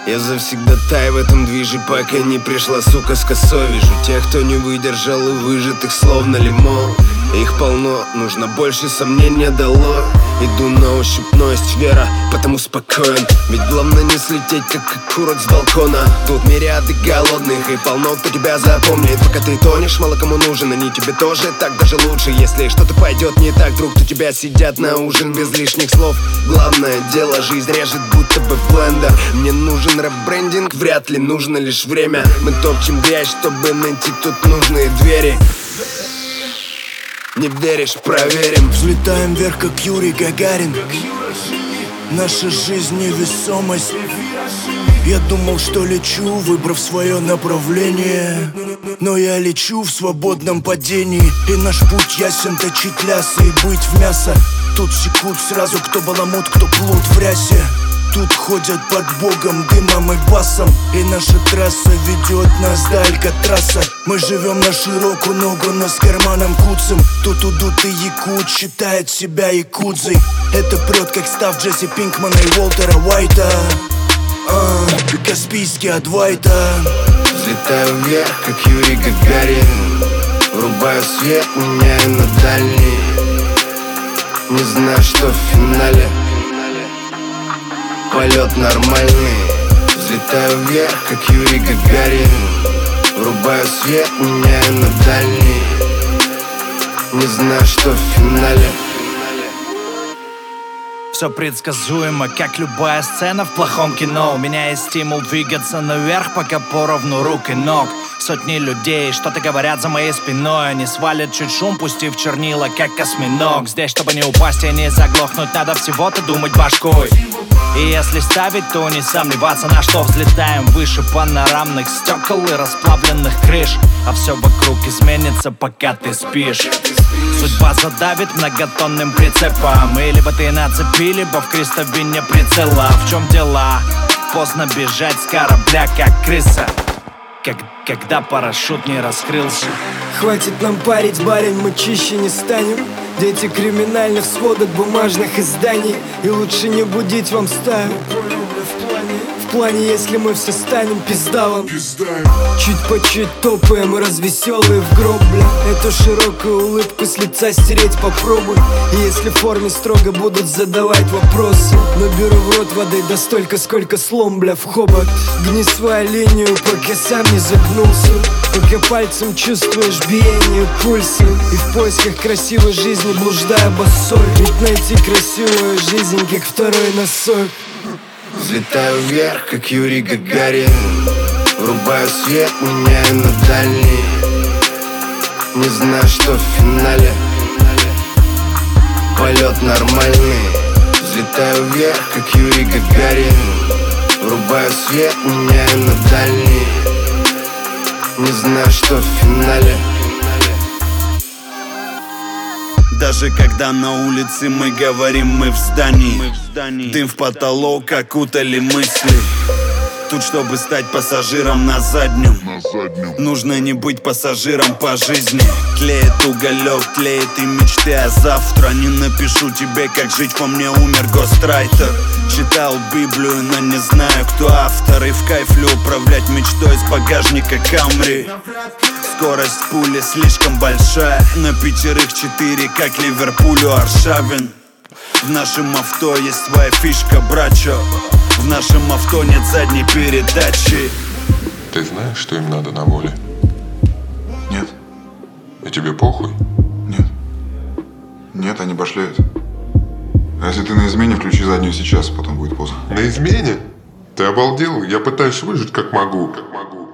Я завсегдатай в этом движе, пока не пришла сука с косой. Вижу тех, кто не выдержал и выжатых словно лимон. Их полно, нужно больше, сомнения дало. Иду на ощупь, но есть вера, потому спокоен. Ведь главное не слететь, как урод с балкона. Тут мириады голодных и полно кто тебя запомнит. Пока ты тонешь, мало кому нужен, они тебе тоже так даже лучше. Если что-то пойдет не так, вдруг то тебя сидят на ужин без лишних слов. Главное дело, жизнь режет будто бы блендер. Мне нужен рэп-брендинг, вряд ли нужно лишь время. Мы топчем грязь, чтобы найти тут нужные двери. Не веришь, проверим. Взлетаем вверх, как Юрий Гагарин. Наша жизнь невесомость. Я думал, что лечу, выбрав свое направление. Но я лечу в свободном падении. И наш путь ясен, точить лясы и быть в мясо. Тут секут сразу, кто баламут, кто плут в рясе. Тут ходят под богом, дымом и басом. И наша трасса ведет нас до Алькатраса. Мы живем на широкую ногу, но с карманом куцем. Тут удут и якут, считает себя якудзой. Это прет, как став Джесси Пинкмана и Уолтера Уайта. Каспийский от Вайта. Взлетаю вверх, как Юрий Гагарин. Врубаю свет, меняю на дальний. Не знаю, что в финале. Полет нормальный. Взлетаю вверх, как Юрий Гагарин. Врубаю свет, меняю на дальний. Не знаю, что в финале. Все предсказуемо, как любая сцена в плохом кино. У меня есть стимул двигаться наверх, пока поровну рук и ног. Сотни людей что-то говорят за моей спиной. Они свалят чуть шум, пустив чернила, как осьминог. Здесь, чтобы не упасть и не заглохнуть, надо всего-то думать башкой. И если ставить, то не сомневаться, на что взлетаем выше панорамных стекол и расплавленных крыш. А все вокруг изменится, пока ты спишь. Судьба задавит многотонным прицепом. И либо ты на цепи, либо в крестовине прицела. В чем дела? Поздно бежать с корабля, как крыса, когда парашют не раскрылся. Хватит нам парить, барин, мы чище не станем. Дети криминальных сводок, бумажных изданий. И лучше не будить вам стаю. В плане, если мы все станем пиздалом. Чуть по чуть топаем, развеселые в гроб, бля. Эту широкую улыбку с лица стереть попробуй. И если в форме строго будут задавать вопросы, наберу в рот воды да столько, сколько слом, бля, в хобот. Гни свою линию, пока сам не загнулся. Пока пальцем чувствуешь биение пульса. И в поисках красивой жизни блуждая босой. Ведь найти красивую жизнь, как второй носок. Взлетаю вверх, как Юрий Гагарин. Врубаю свет, меняю на дальний. Не знаю, что в финале. Полет нормальный. Взлетаю вверх, как Юрий Гагарин. Врубаю свет, меняю на дальний. Не знаю, что в финале. Даже когда на улице мы говорим, мы в здании. Дым в потолок, окутали мысли. Тут, чтобы стать пассажиром на заднем, нужно не быть пассажиром по жизни. Тлеет уголек, тлеет и мечты, а завтра не напишу тебе, как жить, по мне умер гострайтер. Читал Библию, но не знаю, кто автор. И в кайф ли управлять мечтой с багажника Камри. Скорость пули слишком большая. На пятерых 4, как Ливерпулю Аршавин. В нашем авто есть своя фишка, брачо. В нашем авто нет задней передачи. Ты знаешь, что им надо на воле? Нет. И тебе похуй? Нет. Нет, они башляют. А если ты на измене, включи заднюю сейчас, потом будет поздно. На измене? Ты обалдел? Я пытаюсь выжить как могу.